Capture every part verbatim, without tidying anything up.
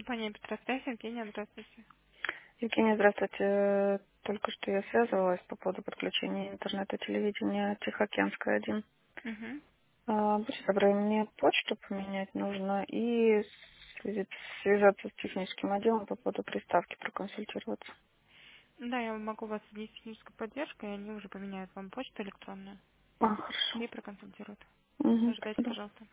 Компания Петросвязь, Евгения, здравствуйте. Евгения, здравствуйте. Только что я связывалась по поводу подключения интернета телевидения Тихоокеанская один. Угу. А, Будьте добры, мне почту поменять нужно и связи- связаться с техническим отделом по поводу приставки, проконсультироваться. Да, я могу вас соединить с технической поддержкой, и они уже поменяют вам почту электронную А, хорошо. и проконсультируют. Угу, Ожидайте, спасибо. пожалуйста.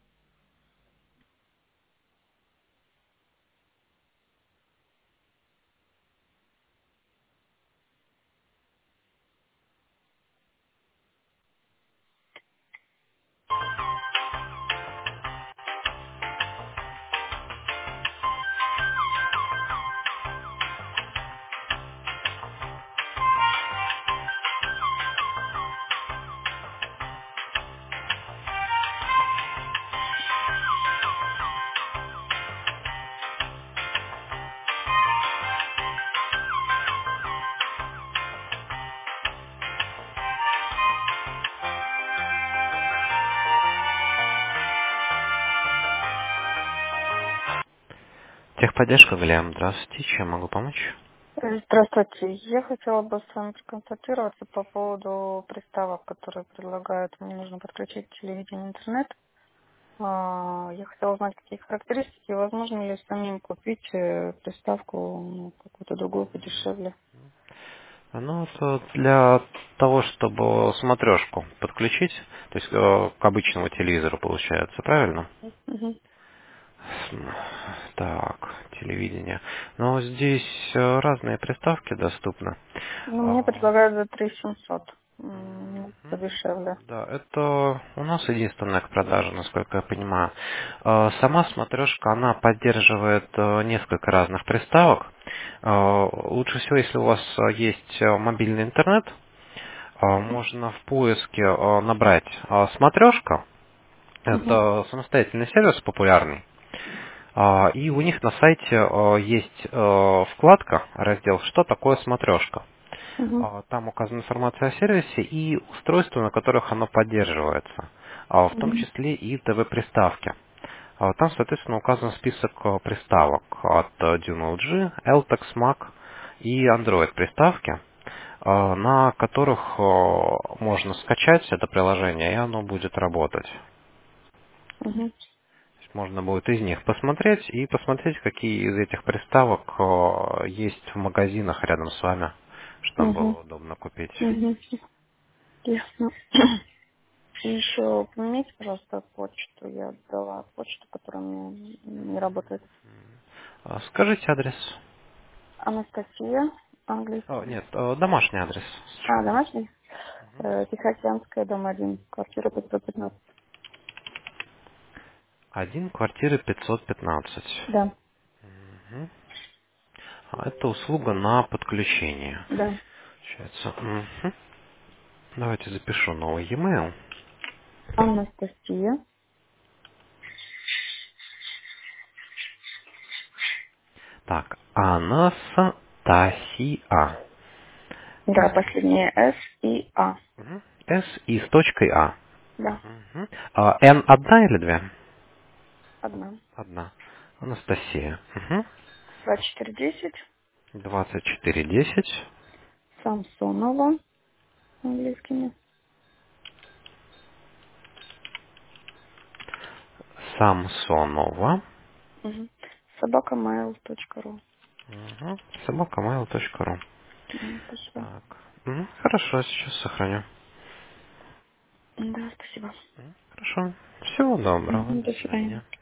Техподдержка, Глеб, здравствуйте, чем могу помочь? Э, Здравствуйте. Я хотела бы с вами проконсультироваться по поводу приставок, которые предлагают. Мне нужно подключить телевидение, интернет. А, Я хотела узнать, какие характеристики, возможно ли самим купить э, приставку, ну, какую-то другую подешевле. Ну, это для того, чтобы смотрешку подключить, то есть э, к обычному телевизору получается, правильно? Мгм. М, Так, телевидение. Но здесь э, разные приставки доступны. Ну, мне А, предлагают за три семьсот. М, мгм. Подешевле. Да, это у нас единственная к продаже, насколько я понимаю. Э, Сама смотрешка, она поддерживает э, несколько разных приставок. Э, Лучше всего, если у вас э, есть э, мобильный интернет, э, можно в поиске э, набрать э, смотрешка. Мгм. Это самостоятельный сервис популярный. А, И у них на сайте э, есть э, вкладка, раздел «Что такое смотрешка?». Мгм. А, Там указана информация о сервисе и устройства, на которых оно поддерживается, а, в том Мгм. числе и ТВ-приставки. А, Там, соответственно, указан список э, приставок от э, Duno L G, Eltex, Mac и Android приставки, э, на которых э, можно скачать это приложение, и оно будет работать. Мгм. То есть можно будет из них посмотреть и посмотреть, какие из этих приставок э, есть в магазинах рядом с вами, чтобы Мгм. было удобно купить. Мгм. Ясно. И еще поменяйте, пожалуйста, почту. Я дала почту, которая у меня не работает. А, Скажите адрес. Анастасия, О, английский. нет, э, домашний адрес А, сначала. домашний? Э, Тихоокеанская, дом один, квартира пятьсот пятнадцать. Один, квартиры пятьсот пятнадцать. Да, Мгм. А это услуга на подключение. да. Получается. Мгм. Давайте запишу новый e-mail. Анастасия. Так, Анастасия. Да, последнее С и А. Мгм. С и с точкой А. Да, Мгм. А, Н одна или две? одна. Одна. Анастасия. Мгм. двадцать четыре десять. двадцать четыре десять. Самсонова английскими. Самсонова. Угу. собака mail точка ру. Угу. собака mail точка ру. М, Спасибо. Так. Мгм. Хорошо, сейчас сохраню. Да, спасибо. Хорошо. Всего доброго. Мгм, До До свидания. свидания.